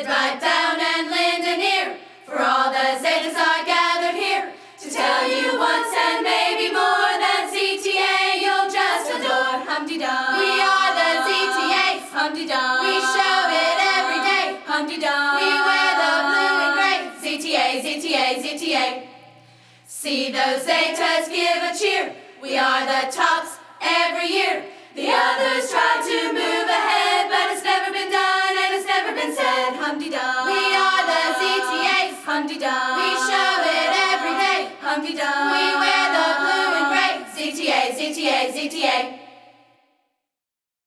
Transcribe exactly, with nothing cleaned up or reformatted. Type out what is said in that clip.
Sit right down and lend an ear, for all the Zetas are gathered here to tell you once and maybe more that Z T A you'll just adore. Hum-de-dum. We are the Z T As. Hum-de-dum. We show it every day. Hum-de-dum. We wear the blue and gray. Z T A, Z T A, Z T A. See those Zetas give a cheer. We are the tops every year. The others try to move ahead, but it's never been done and it's never been said. Hum-de-dum. We are the Z T As. Hum-de-dum. We show it every day. Hum-de-dum. We wear the blue and gray. Z T A, Z T A, Z T A.